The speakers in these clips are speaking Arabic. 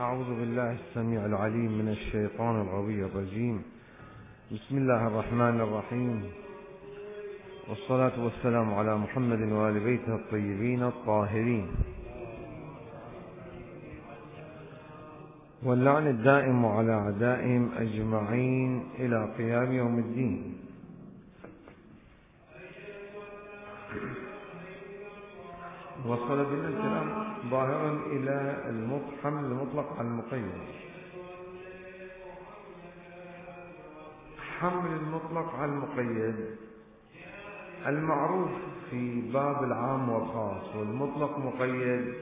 أعوذ بالله السميع العليم من الشيطان الغوي الرجيم. بسم الله الرحمن الرحيم، والصلاة والسلام على محمد وآل بيته الطيبين الطاهرين، واللعن الدائم على أعدائهم أجمعين إلى قيام يوم الدين. وصل بنا الكلام ظاهرا إلى حمل المطلق على المقيد. حمل المطلق على المقيد المعروف في باب العام والخاص والمطلق مقيد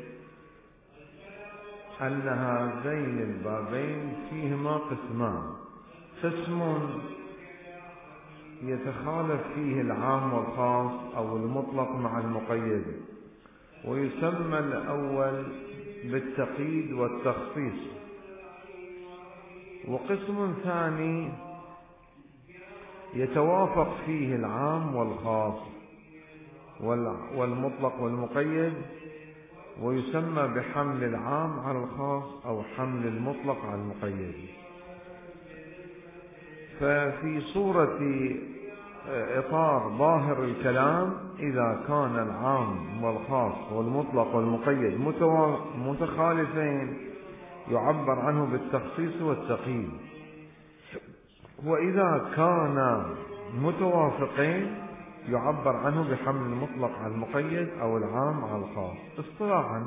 أن هذين البابين فيهما قسمان: قسم يتخالف فيه العام والخاص أو المطلق مع المقيد، ويسمى الأول بالتقييد والتخصيص، وقسم ثاني يتوافق فيه العام والخاص والمطلق والمقيد، ويسمى بحمل العام على الخاص أو حمل المطلق على المقيد. ففي صورة إطار ظاهر الكلام، إذا كان العام والخاص والمطلق والمقيد متخالفين يعبر عنه بالتخصيص والتقييد، وإذا كان متوافقين يعبر عنه بحمل المطلق على المقيد أو العام على الخاص. اصطلاحا،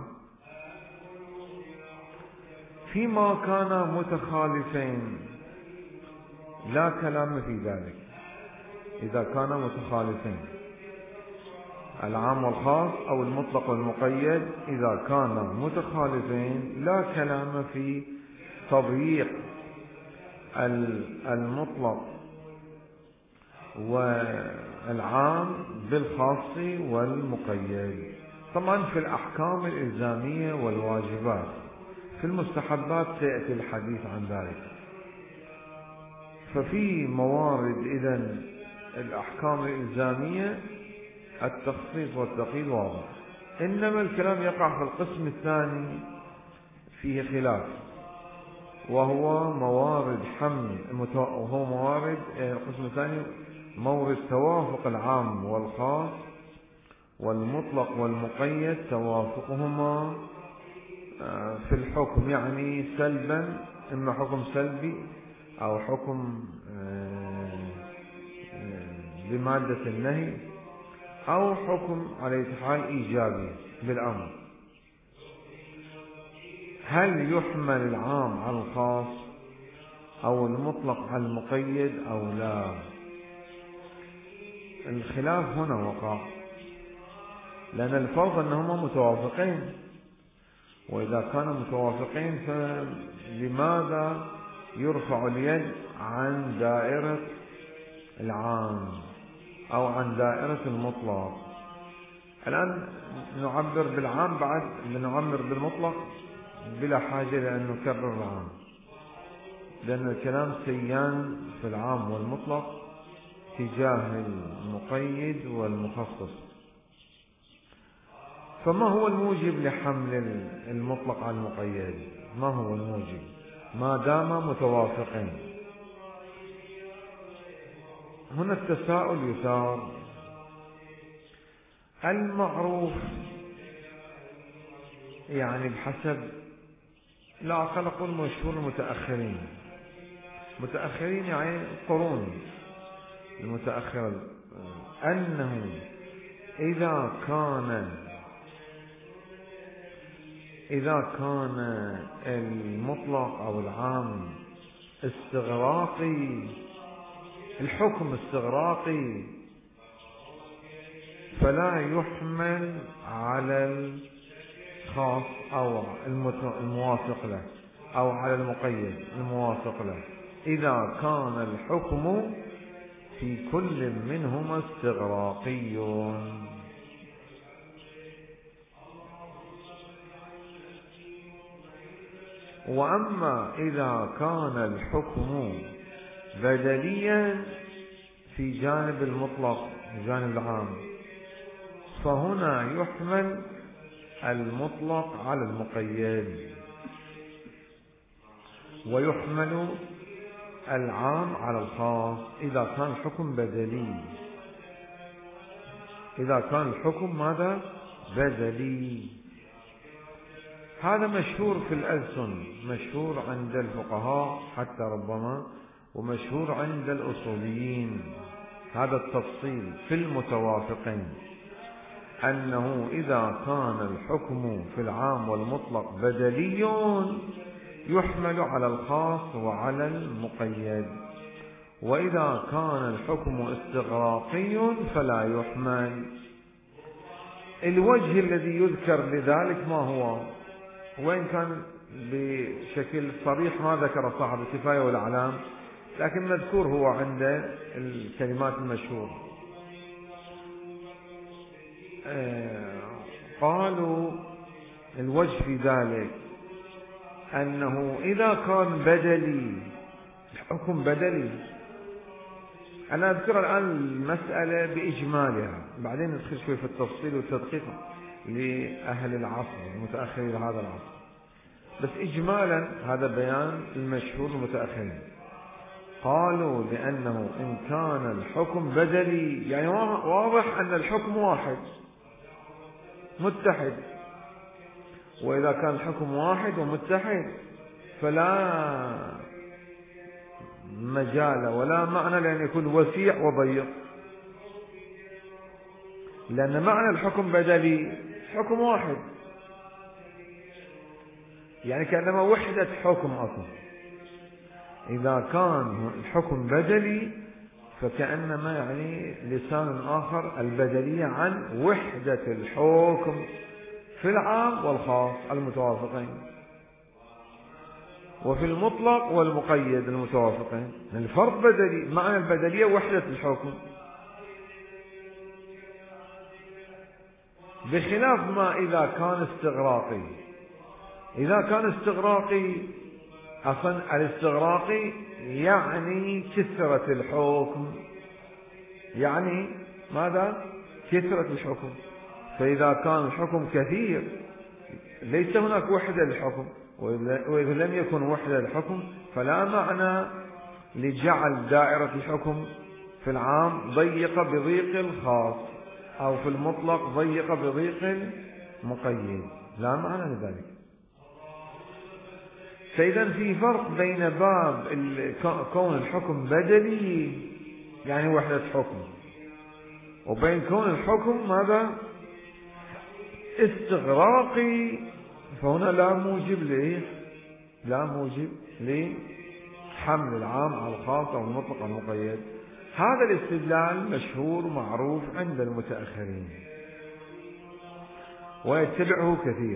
فيما كان متخالفين لا كلام في ذلك. إذا كان متخالفين العام والخاص أو المطلق والمقيد، إذا كان متخالفين لا كلام في تضييق المطلق والعام بالخاص والمقيد. طبعا في الأحكام الإلزامية والواجبات، في المستحبات سيأتي الحديث عن ذلك. ففي موارد إذن الأحكام الإلزامية التخصيص والتقييد واضح، إنما الكلام يقع في القسم الثاني فيه خلاف، وهو موارد القسم الثاني مورد توافق العام والخاص والمطلق والمقيد، توافقهما في الحكم، يعني سلبا، إما حكم سلبي أو حكم بمادة النهي، أو حكم على حال إيجابي بالأمر. هل يحمل العام على الخاص أو المطلق على المقيد أو لا؟ الخلاف هنا وقع، لأن الفرض أنهما متوافقين، وإذا كانوا متوافقين فلماذا يرفع اليد عن دائرة العام أو عن دائرة المطلق؟ الآن نعبر بالعام، بعد نعبر بالمطلق بلا حاجة لأن نكرر العام، لأن الكلام سيان في العام والمطلق تجاه المقيد والمخصص. فما هو الموجب لحمل المطلق على المقيد؟ ما هو الموجب ما دام متوافقين؟ هنا التساؤل يثار. المعروف يعني بحسب، لا أقل أقول مشهور المتأخرين يعني قرون المتأخرة، أنه إذا كان المطلق أو العام استغراقي، الحكم استغراقي، فلا يحمل على الخاص أو الموافق له، أو على المقيد الموافق له، إذا كان الحكم في كل منهما استغراقي. وأما إذا كان الحكم بدليا في جانب المطلق جانب العام، فهنا يحمل المطلق على المقيد. ويحمل العام على الخاص إذا كان الحكم بدلي. إذا كان الحكم ماذا؟ بدلي. هذا مشهور في الألسن، مشهور عند الفقهاء حتى ربما، ومشهور عند الأصوليين. هذا التفصيل في المتوافقين، أنه إذا كان الحكم في العام والمطلق بدلي يحمل على الخاص وعلى المقيد، وإذا كان الحكم استغراقي فلا يحمل. الوجه الذي يذكر لذلك ما هو؟ وإن كان بشكل صريح ما ذكر صاحب الكفاية والأعلام، لكن مذكور هو عند الكلمات المشهورة. قالوا الوجه في ذلك أنه إذا كان بدلي، الحكم بدلي. أنا أذكر الآن المسألة بإجمالها، بعدين ندخل شوي في التفصيل والتدقيق لأهل العصر المتأخرين هذا العصر، بس إجمالا هذا بيان المشهور المتأخرين. قالوا لأنه إن كان الحكم بدلي، يعني واضح أن الحكم واحد متحد، وإذا كان الحكم واحد ومتحد فلا مجال ولا معنى لأن يكون وسيع وضيق، لأن معنى الحكم بدلي حكم واحد، يعني كأنما وحدة حكم أصلا. إذا كان الحكم بدلي فكأنما يعني لسان آخر البدلية عن وحدة الحكم في العام والخاص المتوافقين، وفي المطلق والمقيد المتوافقين. الفرق بدلي، معنى البدلية وحدة الحكم، بخلاف ما إذا كان استغراقي. إذا كان استغراقي، أصلا الاستغراقي يعني كثرة الحكم، يعني ماذا؟ كثرة الحكم. فإذا كان الحكم كثير ليس هناك وحدة للحكم، وإذا لم يكن وحدة للحكم فلا معنى لجعل دائرة الحكم في العام ضيقة بضيق الخاص، أو في المطلق ضيقة بضيق المقيد، لا معنى لذلك. فإذا في فرق بين باب كون الحكم بدلي يعني وحدة حكم، وبين كون الحكم ماذا؟ استغراقي، فهنا لا موجب لحمل العام على الخاص أو المطلق على المقيد. هذا الاستدلال مشهور معروف عند المتأخرين ويتبعه كثير.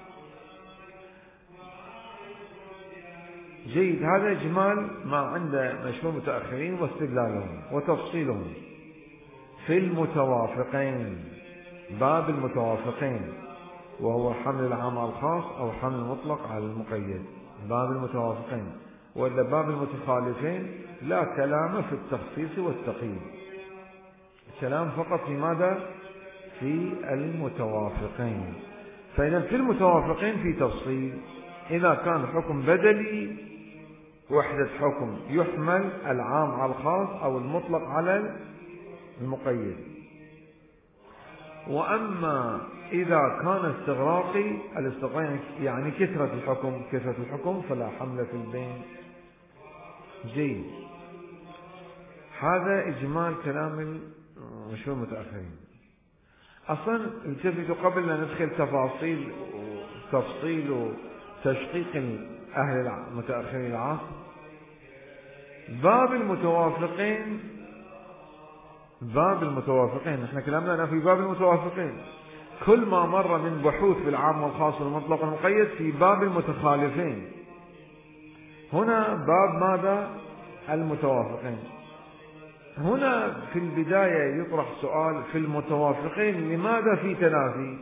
جيد، هذا إجمال ما عند مشهور المتأخرين واستدلالهم وتفصيلهم في المتوافقين، باب المتوافقين، وهو حمل العام على الخاص أو حمل المطلق على المقيد، باب المتوافقين. وإلا باب المتخالفين لا كلام في التخصيص والتقييد، الكلام فقط في ماذا؟ في المتوافقين. فإذا في المتوافقين في تفصيل. إذا كان الحكم بدلي وحدة حكم يحمل العام على الخاص أو المطلق على المقيد. وأما إذا كان استغراقي، الاستغراق يعني كثرة الحكم فلا حمل في البين. جيد، هذا إجمال كلام المشهور المتأخرين. أصلا التفتوا قبل أن ندخل تفصيل وتشقيق أهل المتأخرين العصر، باب المتوافقين احنا كلامنا في باب المتوافقين، كل ما مر من بحوث في العام والخاص والمطلق والمقيد في باب المتخالفين. هنا باب ماذا؟ المتوافقين. هنا في البداية يطرح سؤال في المتوافقين لماذا في تنافي؟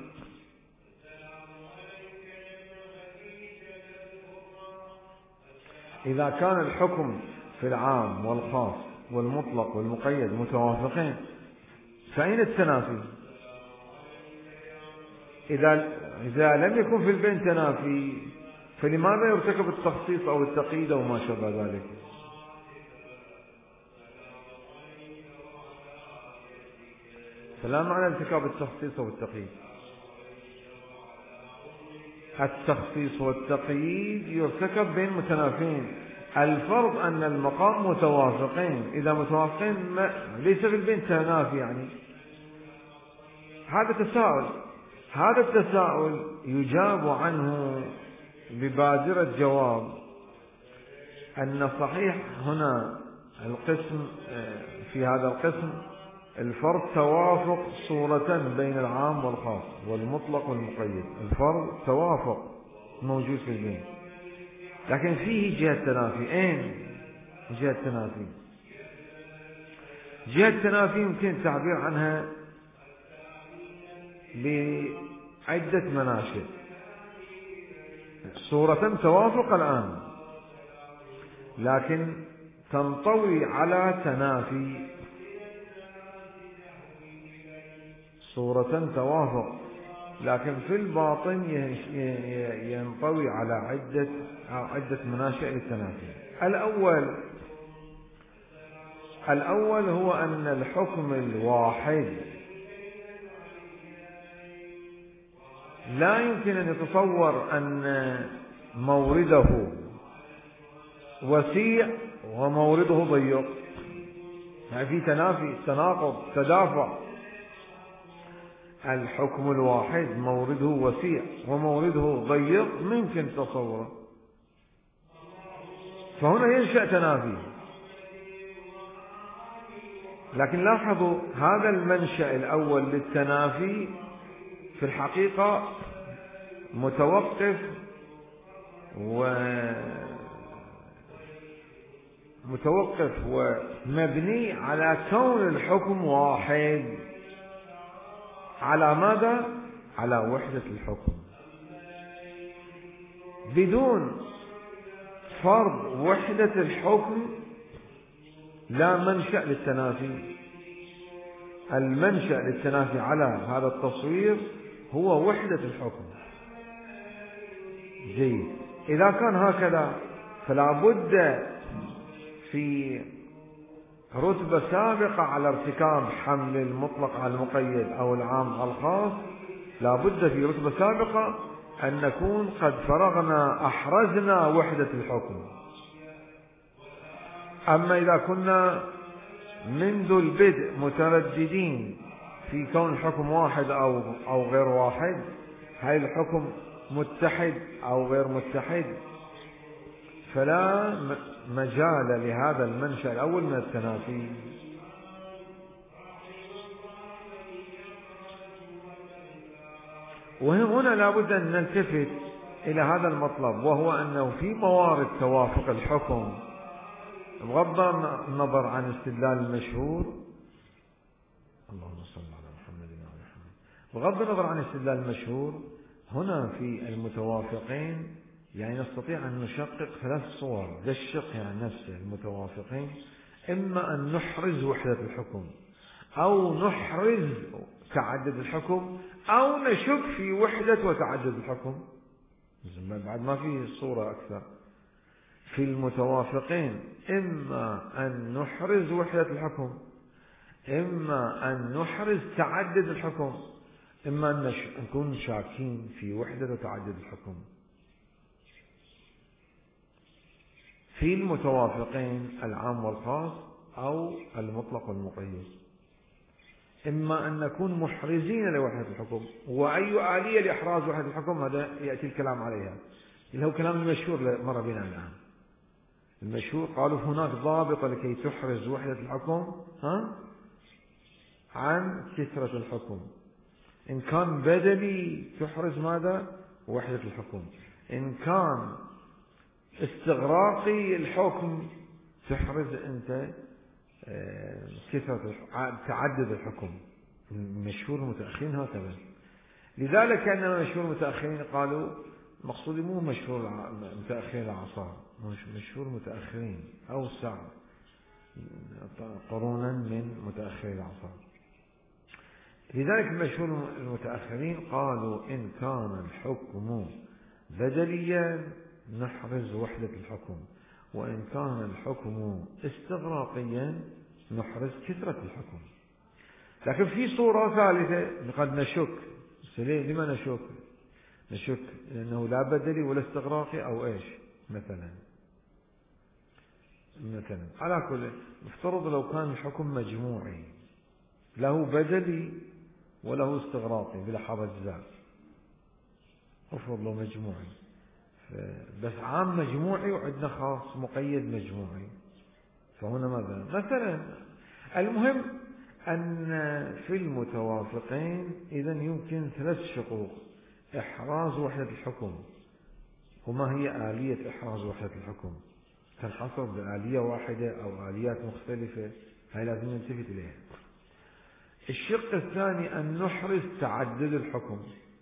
إذا كان الحكم في العام والخاص والمطلق والمقيد متوافقين فأين التنافي؟ إذا لم يكن في البين تنافي فلماذا يرتكب التخصيص أو التقييد أو ما شابه ذلك؟ فلا معنى ارتكاب التخصيص أو التقييد. التخصيص والتقييد يرتكب بين متنافين. الفرض أن المقام متوافقين، إذا متوافقين ليس في البين تنافي يعني. هذا تساؤل، هذا التساؤل يجاب عنه ببادرة جواب أن صحيح هنا القسم، في هذا القسم الفرض توافق صورة بين العام والخاص والمطلق والمقيد. الفرض توافق موجود في البين، لكن فيه جهة تنافي. أين جهة تنافي؟ جهة تنافي يمكن التعبير عنها بعدة مناشئ. صورة توافق الآن، لكن تنطوي على تنافي. صورة توافق لكن في الباطن ينطوي على عدة مناشئ للتنافي. الأول هو أن الحكم الواحد لا يمكن أن يتصور أن مورده وسيع ومورده ضيق، يعني في تنافي، تناقض، تدافع. الحكم الواحد مورده وسيع ومورده ضيق ممكن تصوره، فهنا ينشأ تنافي. لكن لاحظوا هذا المنشأ الأول للتنافي في الحقيقة متوقف ومبني على كون الحكم واحد. على ماذا؟ على وحدة الحكم. بدون فرض وحدة الحكم لا منشأ للتنافي. المنشأ للتنافي على هذا التصوير هو وحدة الحكم. جيد. إذا كان هكذا فلا بد في رتبة سابقة على ارتكاب حمل المطلق على المقيد أو العام على الخاص، لا بد في رتبة سابقة أن نكون قد فرغنا، أحرزنا وحدة الحكم. أما إذا كنا منذ البدء مترددين في كون الحكم واحد أو غير واحد، هل الحكم متحد أو غير متحد، فلا مجال لهذا المنشأ الأول من التنافي. وهنا لا بد أن نلتفت إلى هذا المطلب، وهو أنه في موارد توافق الحكم بغض النظر عن استدلال المشهور، اللهم صل على محمد وعلى محمد، بغض النظر عن استدلال المشهور، هنا في المتوافقين يعني نستطيع أن نشقق 3 صور. الشق يعني نفسه المتوافقين، إما أن نحرز وحدة الحكم، أو نحرز تعدد الحكم، أو نشك في وحدة وتعدد الحكم. بعد ما في صورة أكثر. في المتوافقين إما أن نحرز وحدة الحكم، إما أن نحرز تعدد الحكم، إما أن نكون شاكين في وحدة وتعدد الحكم. في المتوافقين العام والخاص أو المطلق والمقيد، إما أن نكون محرزين لوحدة الحكم. وأي آلية لإحراز وحدة الحكم هذا يأتي الكلام عليها، اللي هو كلام المشهور مر بنا الآن. المشهور قالوا هناك ضابط لكي تحرز وحدة الحكم عن كثرة الحكم. إن كان بدلي تحرز ماذا؟ وحدة الحكم. إن كان استغراقي الحكم تحرز أنت كثرة تعدد الحكم. مشهور المتأخرين هكذا. لذلك كان مشهور المتأخرين قالوا مقصودي مو مشهور متأخرين العصر، مشهور متأخرين أوسع قرونا من متأخرين العصر. لذلك مشهور المتأخرين قالوا إن كان الحكم بدليا نحرز وحدة الحكم، وإن كان الحكم استغراقيا نحرز كثرة الحكم. لكن في صورة ثالثة قد نشك. لما نشك؟ نشك لأنه لا بدلي ولا استغراقي أو إيش مثلا على كل افترض لو كان الحكم مجموعي له بدلي وله استغراقي بلا حرج ذاك، افرض له مجموعي بس عام مجموعي وعندنا خاص مقيد مجموعي، فهنا ماذا مثلا؟ المهم أن في المتوافقين إذا يمكن 3 شقوق: إحراز وحدة الحكم. وما هي آلية إحراز وحدة الحكم؟ تنحصر بآلية واحدة أو آليات مختلفة؟ هاي لازم نلتفت إليها. الشق الثاني أن نحرز تعدد الحكم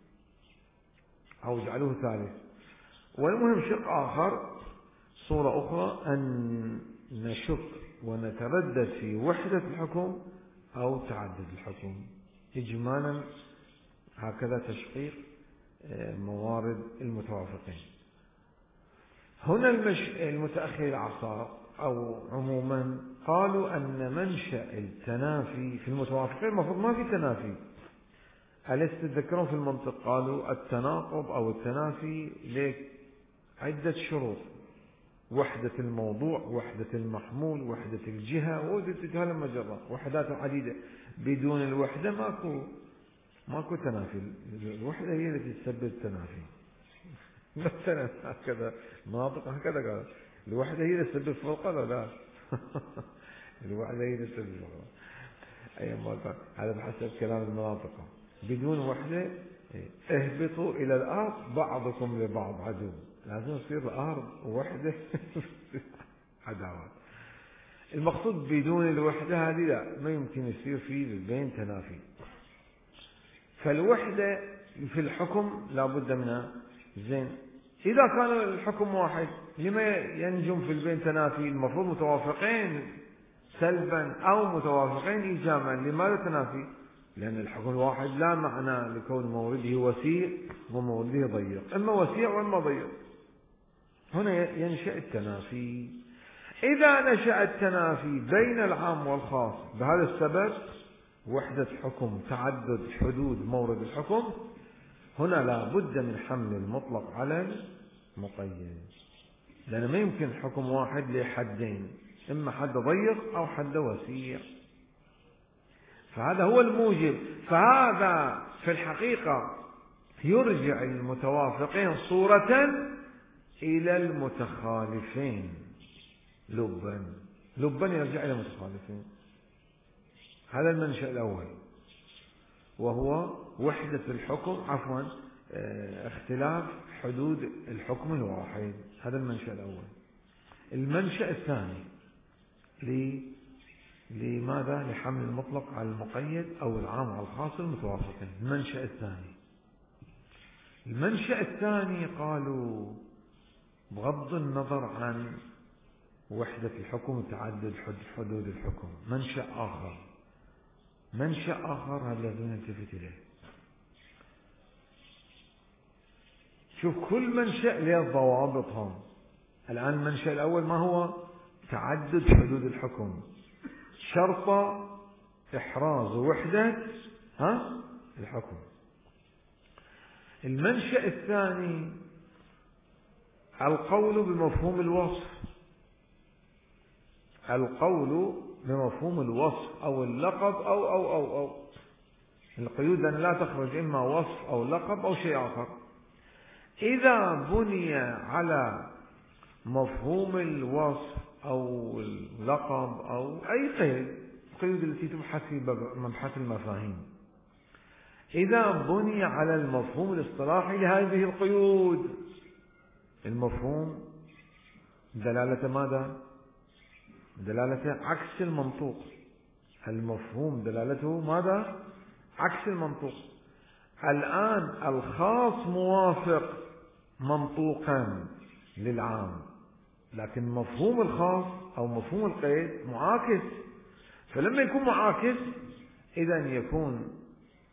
أو اجعله ثالث. والمهم شق آخر، صورة أخرى، أن نشك ونتردد في وحدة الحكم أو تعدد الحكم. إجمالا هكذا تشقيق موارد المتوافقين. هنا المتأخر العصار أو عموما قالوا أن منشأ التنافي في المتوافقين المفروض ما في تنافي. أليس تذكرون في المنطق قالوا التناقض أو التنافي لعدة شروط: وحدة الموضوع، وحدة المحمول، وحدة الجهة، وحدة المجرة، وحدات عديدة. بدون الوحدة ماكو تنافي. الوحدة هي التي تسبب التنافي. مثلا هكذا مناطق هكذا قال الوحدة هي اللي تسبب فرقة ولا لا؟ الوحدة هي اللي تسبب فرقة. أي مرة هذا بحسب كلام المناطق. بدون وحدة اهبطوا إلى الأرض بعضكم لبعض عدو. لازم يصير الأرض وحدة عداوات. المقصود بدون الوحدة هذه لا، ما يمكن يصير في بين تنافي. فالوحدة في الحكم لا بد منها. زين، إذا كان الحكم واحد لما ينجم في البين تنافي؟ المفروض متوافقين سلبا أو متوافقين إيجابا. لماذا تنافي؟ لأن الحكم الواحد لا معنى لكون مورده وسيع ومورده ضيق، إما وسيع وإما ضيق. هنا ينشأ التنافي. إذا نشأ التنافي بين العام والخاص بهذا السبب، وحدة حكم، تعدد حدود مورد الحكم، هنا لا بد من حمل المطلق على المقيد، لأن ما يمكن حكم واحد لحدين، إما حد ضيق أو حد وسيع. فهذا هو الموجب. فهذا في الحقيقة يرجع المتوافقين صورة إلى المتخالفين لبا يرجع إلى المتخالفين. هذا المنشأ الأول، وهو وحدة الحكم، اختلاف حدود الحكم الواحد. هذا المنشأ الأول. المنشأ الثاني لماذا؟ لحمل المطلق على المقيد أو العام على الخاص المتوافقين. المنشأ الثاني قالوا بغض النظر عن وحدة الحكم وتعدد حدود الحكم، منشأ آخر هذا لازم نلتفت إليه. شوف كل منشأ له ضوابطهم. الآن المنشأ الأول ما هو؟ تعدد حدود الحكم، شرط إحراز وحدة الحكم. المنشأ الثاني القول بمفهوم الوصف أو اللقب أو القيود أن لا تخرج إما وصف أو لقب أو شيء آخر. إذا بني على مفهوم الوصف أو اللقب أو أي قيود التي تبحث في مبحث المفاهيم، إذا بني على المفهوم الاصطلاحي لهذه القيود، المفهوم دلالة ماذا؟ دلالة عكس المنطوق. المفهوم دلالته ماذا؟ عكس المنطوق. الآن الخاص موافق منطوقا للعام، لكن مفهوم الخاص أو مفهوم القيد معاكس. فلما يكون معاكس إذن يكون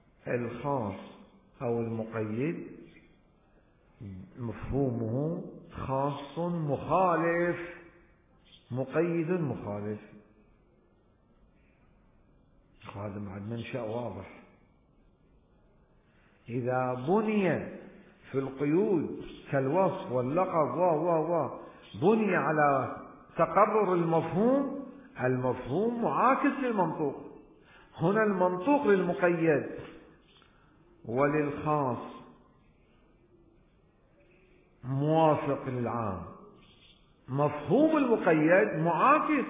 الخاص أو المقيد مفهومه خاص مخالف، مقيد مخالف. هذا بعد منشأ واضح. إذا بني في القيود كالوصف واللقب بني على تقرر المفهوم، المفهوم معاكس للمنطوق. هنا المنطوق للمقيد وللخاص موافق للعام، مفهوم المقيد معاكس.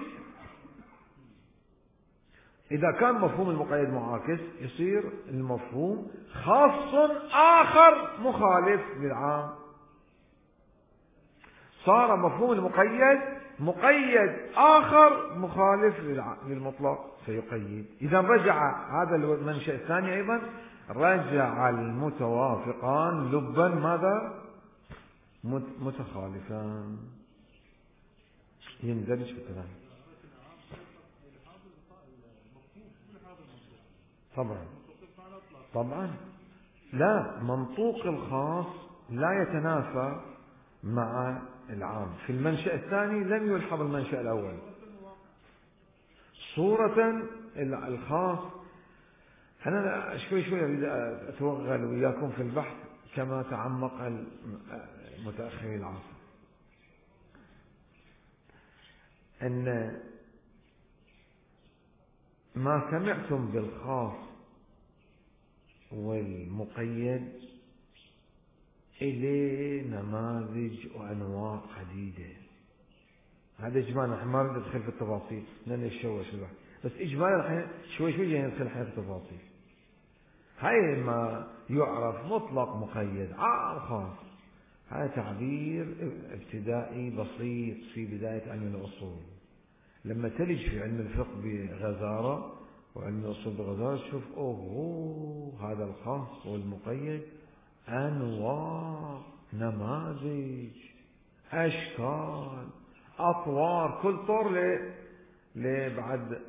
إذا كان مفهوم المقيد معاكس يصير المفهوم خاص آخر مخالف للعام، صار مفهوم المقيد مقيد آخر مخالف للمطلق فيقيد. إذا رجع هذا المنشأ الثاني أيضا، رجع المتوافقان لبا ماذا؟ متخالفان. يندرج في الكلام طبعا. لا، منطوق الخاص لا يتنافى مع العام. في المنشأ الثاني لم يلحظ المنشأ الأول. صورة الخاص، أنا شوي أريد أتوغل وياكم في البحث كما تعمق المتأخرين العصر. أن ما سمعتم بالخاص والمقيد إليه نماذج وأنواع عديدة. هذا إجمالا، نحن ما نريد ندخل في التفاصيل لن نشوش الواحد، بس إجمالا الحين شوي ندخل في التفاصيل. هاي ما يعرف مطلق مقيد عام خاص، هذا تعبير ابتدائي بسيط في بداية علم الأصول. لما تلج في علم الفقه بغزارة وعلم الأصول بغزارة تشوف هذا الخاص والمقيد أنواع، نماذج، أشكال، أطوار، كل طور بعد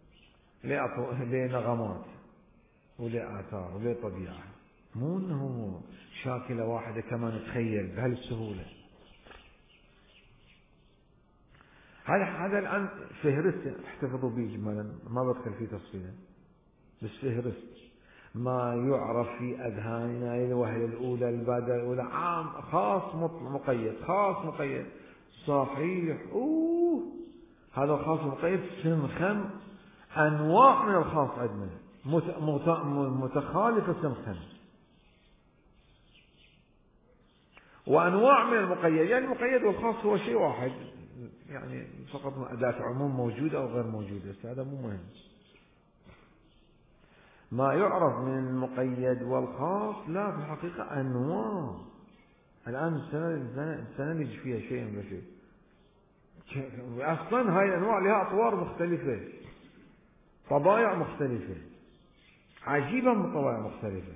لنغمات ولآثار ولطبيعة، مو انه شاكلة واحدة كما نتخيل بهالسهولة. هذا الآن فهرست احتفظوا به إجمالا، ما بدخل فيه تفصيلا، بس فهرست ما يعرف في أذهاننا الوهلة الأولى البادرة الأولى عام خاص مقيد، خاص مقيد صحيح. هذا الخاص مقيد سنخم أنواع من الخاص عندنا متخالفة سنخم، وأنواع من المقيد. يعني المقيد والخاص هو شيء واحد، يعني فقط أداة عموم موجودة أو غير موجودة، بس هذا مو مهم. ما يعرف من المقيد والخاص لا، في الحقيقة أنواع. الآن سنلج فيها شيء من شيء. أصلا هاي الأنواع لها أطوار مختلفة، طبائع مختلفة، عجيبة من طبائع مختلفة.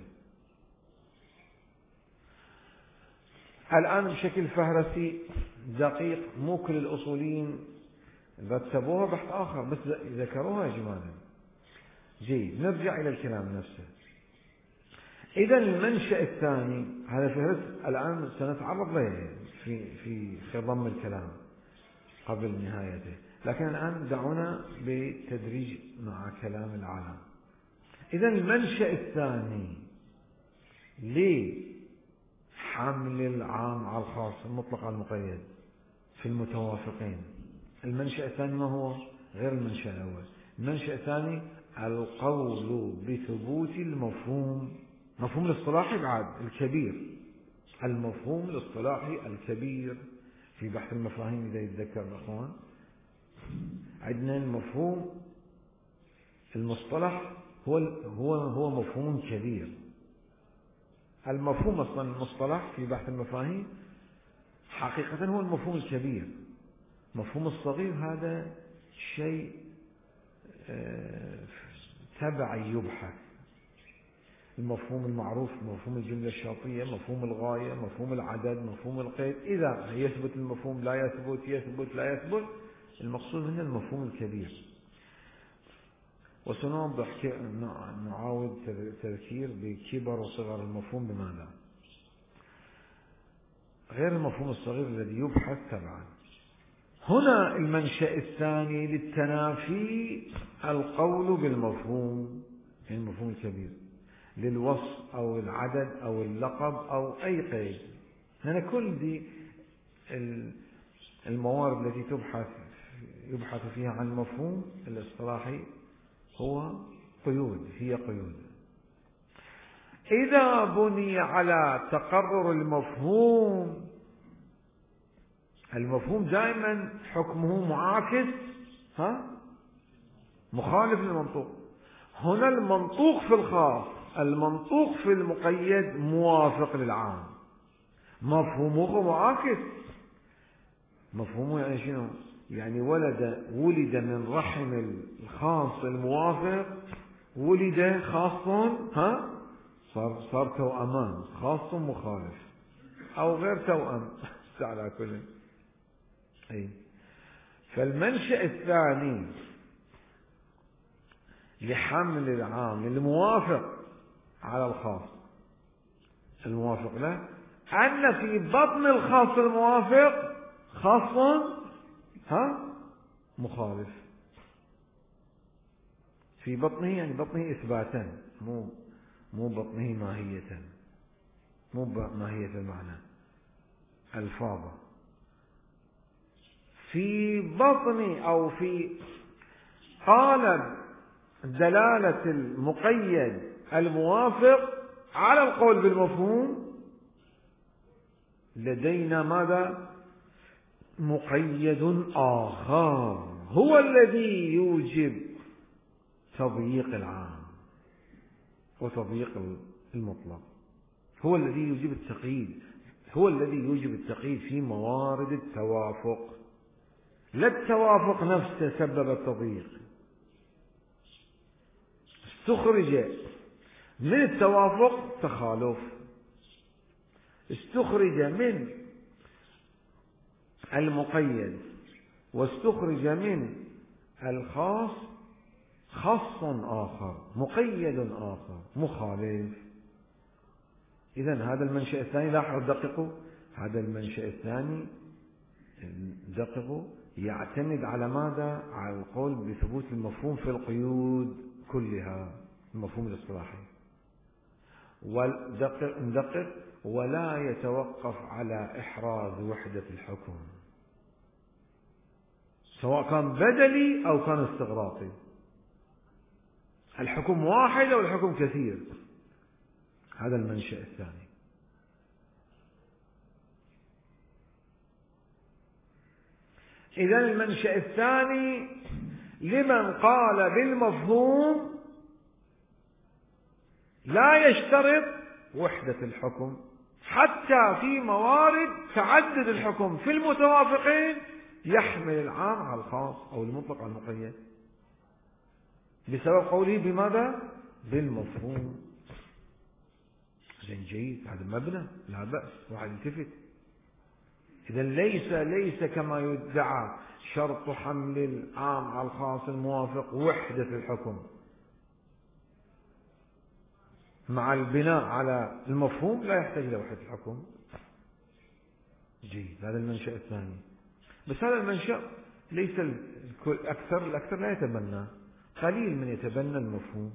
الآن بشكل فهرسي دقيق، مو كل الأصوليين رتبوها بحث آخر، بس ذكروها إجمالا. جيد، نرجع إلى الكلام نفسه. إذا المنشأ الثاني هذا فهرس الآن سنتعرض له في خضم الكلام قبل نهايته، لكن الآن دعونا بتدريج مع كلام العالم. إذا المنشأ الثاني لحمل العام على الخاص المطلق على المقيد في المتوافقين، المنشأ الثاني ما هو؟ غير المنشأ الأول. المنشأ الثاني القول بثبوت المفهوم، مفهوم الاصطلاحي بعد الكبير، المفهوم الاصطلاحي الكبير في بحث المفاهيم إذا يتذكر الأخوان. عندنا المفهوم المصطلح هو مفهوم كبير. المفهوم أصلا المصطلح في بحث المفاهيم حقيقة هو المفهوم الكبير. مفهوم الصغير هذا شيء تبعي يبحث. المفهوم المعروف مفهوم الجملة الشرطية، مفهوم الغاية، مفهوم العدد، مفهوم القيد. إذا يثبت المفهوم لا يثبت لا يثبت، المقصود هنا المفهوم الكبير. وسنوضح نعاود تذكير بكبر وصغر المفهوم بماذا. غير المفهوم الصغير الذي يبحث تبعا. هنا المنشأ الثاني للتنافي القول بالمفهوم، يعني المفهوم الكبير، للوصف أو العدد أو اللقب أو أي قيد. هنا كل دي الموارد التي يبحث فيها عن المفهوم الاصطلاحي هو قيود، هي قيود. إذا بني على تقرر المفهوم دائما حكمه معاكس مخالف للمنطوق. هنا المنطوق في الخاص، المنطوق في المقيد موافق للعام، مفهومه معاكس. مفهومه يعني شنو؟ يعني ولد من رحم الخاص الموافق، ولد خاص صار توأمان، خاص مخالف أو غير توأم على كل. فالمنشأ الثاني لحمل العام الموافق على الخاص الموافق له أن في بطن الخاص الموافق خاص مخالف. في بطنه يعني بطنه إثباتا، مو بطنه ماهية، مو ماهية المعنى الفاظة. في بطن أو في قالب دلالة المقيد الموافق على القول بالمفهوم لدينا ماذا؟ مقيد آخر هو الذي يوجب تضييق العام وتضييق المطلق، هو الذي يوجب التقييد، هو الذي يوجب التقييد في موارد التوافق. لا التوافق نفسه سبب التضييق، استخرج من التوافق تخالف، استخرج من المقيد واستخرج من الخاص خاص آخر، مقيد آخر مخالف. إذن هذا المنشأ الثاني، لاحظوا دققوا، هذا المنشأ الثاني دققوا يعتمد على ماذا؟ على القول بثبوت المفهوم في القيود كلها، المفهوم الاصطلاحي. ندقق ولا يتوقف على إحراز وحدة الحكم، سواء كان بدلي أو كان استغراقي، الحكم واحد أو الحكم كثير. هذا المنشأ الثاني. إذن المنشأ الثاني لمن قال بالمفهوم لا يشترط وحدة الحكم، حتى في موارد تعدد الحكم في المتوافقين يحمل العام على الخاص أو المطلق على المقيد بسبب قوله بماذا؟ بالمفهوم. زين، جيد، هذا مبنى لا بأس، واحد يلتفت. إذا ليس كما يدعى شرط حمل العام على الخاص الموافق وحدة الحكم، مع البناء على المفهوم لا يحتاج إلى وحدة الحكم. جيد، هذا المنشأ الثاني. بس هذا المنشأ ليس الأكثر لا يتبنى، قليل من يتبنى المفهوم.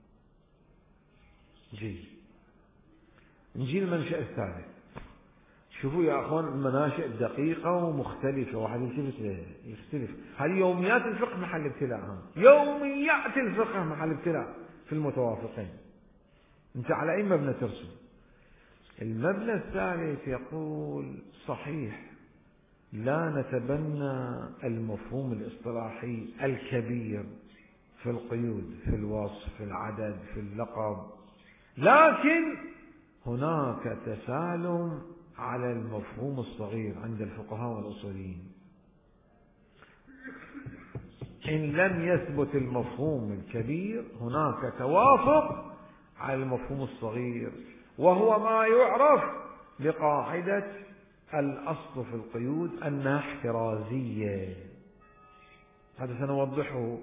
جيد، نجي المنشأ الثالث. شوفوا يا أخوان، المناشئ دقيقة ومختلفة، واحد يختلف. هذه يوميات الفقه محل ابتلاء، يوميات الفقه محل ابتلاء في المتوافقين. انت على أي مبنى ترسم؟ المبنى الثالث يقول صحيح لا نتبنى المفهوم الاصطلاحي الكبير في القيود، في الوصف، في العدد، في اللقب، لكن هناك تسالم على المفهوم الصغير عند الفقهاء والأصوليين. إن لم يثبت المفهوم الكبير هناك توافق على المفهوم الصغير، وهو ما يعرف بقاعدة الأصل في القيود أنها احترازية. هذا سنوضحه،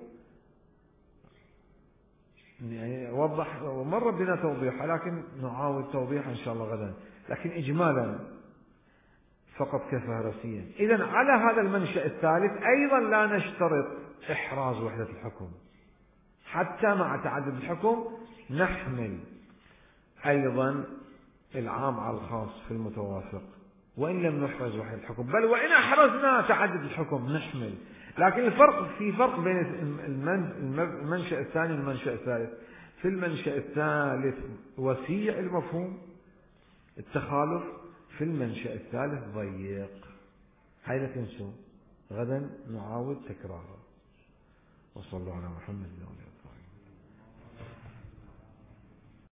يعني وضح مر بنا توضيحه، لكن نعاود توضيحه إن شاء الله غدا. لكن إجمالا فقط كفهرسيا. إذن على هذا المنشأ الثالث أيضا لا نشترط إحراز وحدة الحكم، حتى مع تعدد الحكم نحمل أيضا العام على الخاص في المتوافق، وإن لم نحرز وحدة الحكم، بل وإن أحرزنا تعدد الحكم نحمل. لكن في فرق بين المنشأ الثاني والمنشأ الثالث. في المنشأ الثالث وسيع المفهوم التخالف، في المنشأ الثالث ضيق. هاي لا تنسوا، غدا نعاود تكرارها. وصلوا على محمد.